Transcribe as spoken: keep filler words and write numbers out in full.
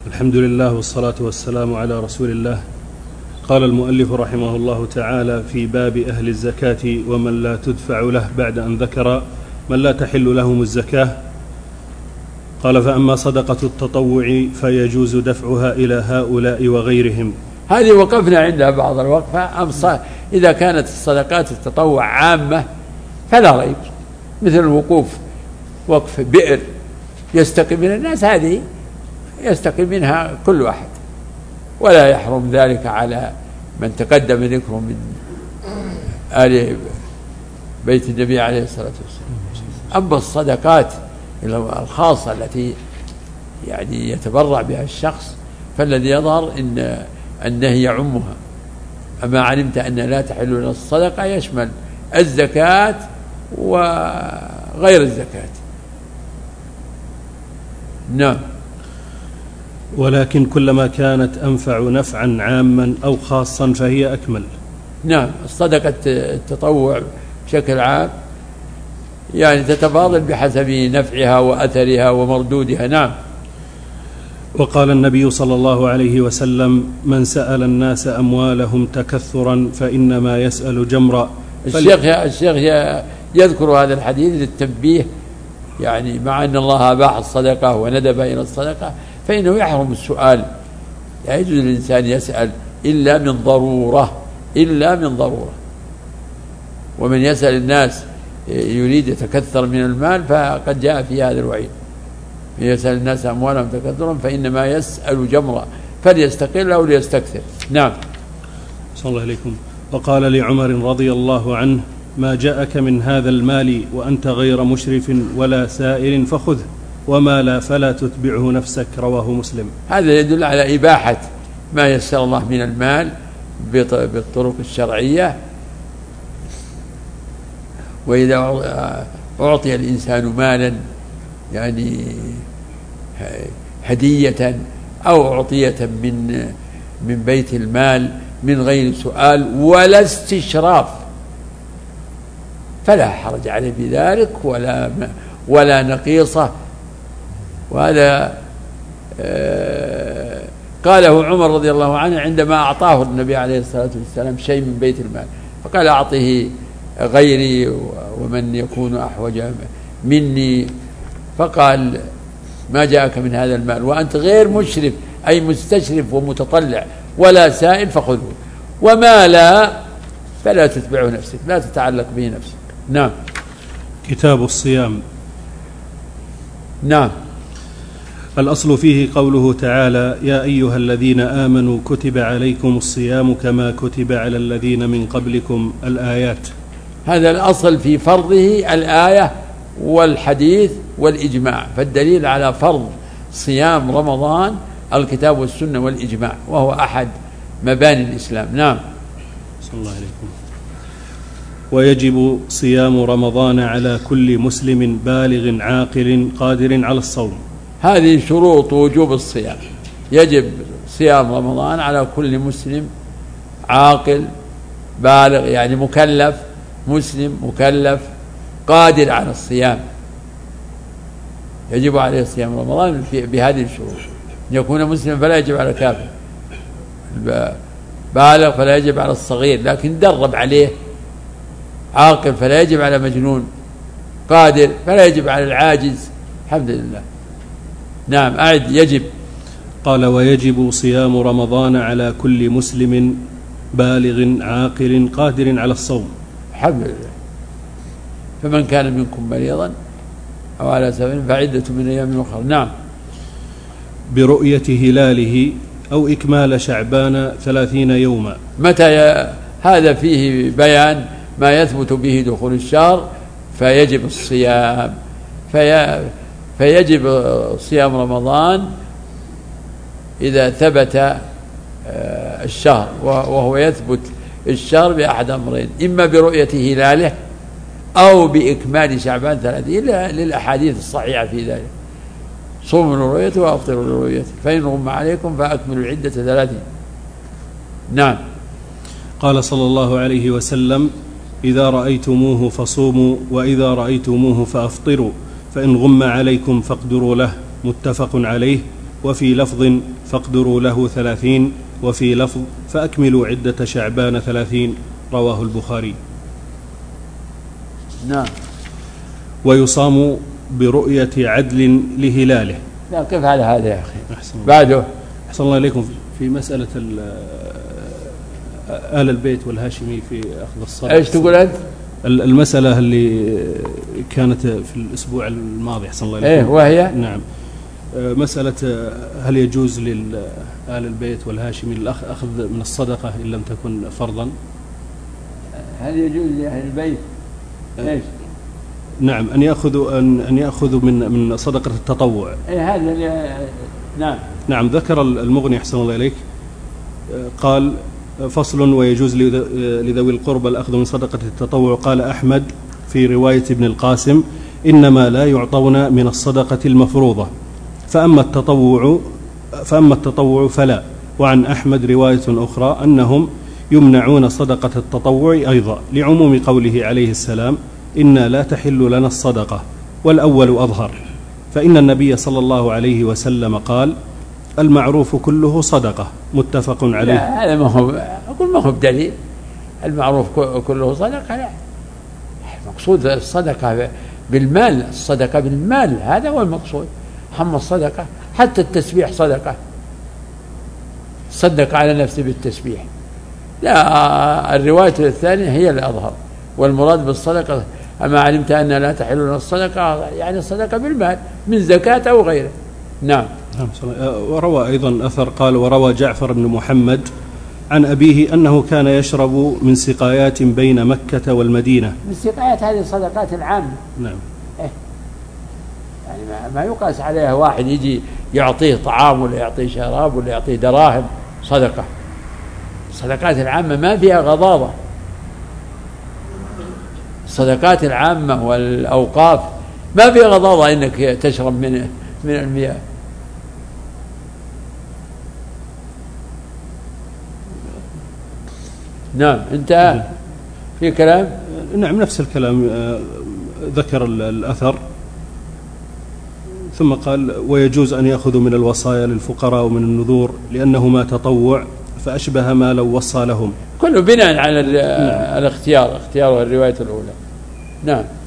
الحمد لله والصلاة والسلام على رسول الله. قال المؤلف رحمه الله تعالى في باب أهل الزكاة ومن لا تدفع له، بعد أن ذكر من لا تحل لهم الزكاة، قال: فأما صدقة التطوع فيجوز دفعها إلى هؤلاء وغيرهم. هذه وقفنا عندها بعض الوقفة. إذا كانت الصدقات التطوع عامة فلا ريب، مثل الوقوف، وقف بئر يستقي من الناس، هذه يستقي منها كل واحد، ولا يحرم ذلك على من تقدم ذكره من آل بيت النبي عليه الصلاة والسلام. أما الصدقات الخاصة التي يعني يتبرع بها الشخص فالذي يظهر إن النهي يعمها. أما علمت أن لا تحل لنا الصدقة يشمل الزكاة وغير الزكاة. نعم. ولكن كلما كانت أنفع نفعا عاما أو خاصا فهي أكمل. نعم. الصدقة التطوع بشكل عام يعني تتفاضل بحسب نفعها وأثرها ومردودها. نعم. وقال النبي صلى الله عليه وسلم: من سأل الناس أموالهم تكثرا فإنما يسأل جمرا. الشيخ الشيخ يذكر هذا الحديث للتنبيه، يعني مع أن الله أباح الصدقة وندب إلى الصدقة فإنه يحرم السؤال، لا يجوز للإنسان يسأل إلا من ضرورة، إلا من ضرورة. ومن يسأل الناس يريد يتكثر من المال فقد جاء في هذا الوعيد: من يسأل الناس أموالهم تكثرا فإنما يسأل جمرا فليستقل أو ليستكثر. نعم. صلى الله عليكم. وقال لعمر رضي الله عنه: ما جاءك من هذا المال وأنت غير مشرف ولا سائل فخذه، وما لا فلا تتبعه نفسك. رواه مسلم. هذا يدل على إباحة ما يسر الله من المال بالطرق الشرعية. وإذا أعطي الإنسان مالا يعني هدية أو أعطية من من بيت المال من غير سؤال ولا استشراف فلا حرج عليه بذلك ولا ولا نقيصة. وهذا قاله عمر رضي الله عنه عندما أعطاه النبي عليه الصلاة والسلام شيء من بيت المال، فقال: أعطه غيري ومن يكون أحوج مني. فقال: ما جاءك من هذا المال وأنت غير مشرف أي مستشرف ومتطلع ولا سائل فخذه، وما لا فلا تتبعه نفسك، لا تتعلق به نفسك. نعم. كتاب الصيام. نعم. الأصل فيه قوله تعالى: يا أيها الذين آمنوا كتب عليكم الصيام كما كتب على الذين من قبلكم. الآيات. هذا الأصل في فرضه الآية والحديث والإجماع، فالدليل على فرض صيام رمضان الكتاب والسنة والإجماع، وهو أحد مباني الإسلام. نعم. صلى الله عليكم. ويجب صيام رمضان على كل مسلم بالغ عاقل قادر على الصوم. هذه شروط وجوب الصيام. يجب صيام رمضان على كل مسلم عاقل بالغ، يعني مكلف، مسلم مكلف قادر على الصيام، يجب عليه صيام رمضان بهذه الشروط: أن يكون مسلم فلا يجب على كافر، بالغ فلا يجب على الصغير لكن درب عليه، عاقل فلا يجب على مجنون، قادر فلا يجب على العاجز. الحمد لله. نعم. أعد. يجب. قال: ويجب صيام رمضان على كل مسلم بالغ عاقل قادر على الصوم. الحمد لله. فمن كان منكم مريضا أو على سفر فعدة من أيام أخرى. نعم. برؤية هلاله أو إكمال شعبان ثلاثين يوما. متى ي... هذا فيه بيان ما يثبت به دخول الشهر فيجب الصيام. في... فيجب صيام رمضان إذا ثبت الشهر، وهو يثبت الشهر بأحد أمرين: إما برؤية هلاله أو بإكمال شعبان ثلاثين، للأحاديث الصحيحة في ذلك: صوموا لرؤيته وأفطروا لرؤيته فإن غم عليكم فأكملوا العدة ثلاثين. نعم. قال صلى الله عليه وسلم: إذا رأيتموه فصوموا وإذا رأيتموه فأفطروا فإن غم عليكم فاقدروا له. متفق عليه. وفي لفظ فاقدروا له ثلاثين، وفي لفظ فأكملوا عدة شعبان ثلاثين. رواه البخاري. نعم. ويصام برؤية عدل لهلاله. لا كيف على هذا يا أخي؟ أحسن بعده. أحسن الله إليكم. في مسألة آل البيت والهاشمي في أخذ الصدقة، إيش تقول أنت؟ المسألة اللي كانت في الأسبوع الماضي أحسن الله إليكم. إيه وهي؟ نعم. مسألة هل يجوز لآل البيت والهاشمي الأخذ من الصدقة إن لم تكن فرضا؟ هل يجوز لأهل البيت إيش؟ نعم، أن يأخذوا أن أن يأخذوا من من صدقة التطوع. إيه هذا اللي نعم. نعم. ذكر المغني أحسن الله إليك قال فصل: ويجوز لذوي القربى الأخذ من صدقة التطوع. قال أحمد في رواية ابن القاسم: إنما لا يعطون من الصدقة المفروضة، فأما التطوع فأما التطوع فلا. وعن أحمد رواية أخرى أنهم يمنعون صدقة التطوع أيضا، لعموم قوله عليه السلام: إنا لا تحل لنا الصدقة. والأول أظهر، فإن النبي صلى الله عليه وسلم قال: المعروف كله صدقة. متفق عليه. لا هذا ما هو أقول ما هو بدليل. المعروف كله صدقة، لا، المقصود الصدقة بالمال، الصدقة بالمال هذا هو المقصود. أما الصدقة حتى التسبيح صدقة، صدق على نفسه بالتسبيح. لا، الرواية الثانية هي الأظهر، والمراد بالصدقة أما علمت أن لا تحل لنا الصدقة يعني الصدقة بالمال من زكاة أو غيره. نعم. وروى أيضا أثر قال: وروى جعفر بن محمد عن أبيه أنه كان يشرب من سقايات بين مكة والمدينة. من سقايات هذه الصدقات العامة. نعم. إيه؟ يعني ما, ما يقاس عليها واحد يجي يعطيه طعام ولا يعطيه شراب ولا يعطيه دراهم صدقة. الصدقات العامة ما فيها غضاضة. الصدقات العامة والأوقاف ما فيها غضاضة إنك تشرب من من المياه. نعم. انتهى في كلام. نعم نفس الكلام. ذكر الأثر ثم قال: ويجوز أن يأخذوا من الوصايا للفقراء ومن النذور لأنهما تطوع فأشبه ما لو وصى لهم. كله بناء على الاختيار، اختيار الرواية الأولى. نعم.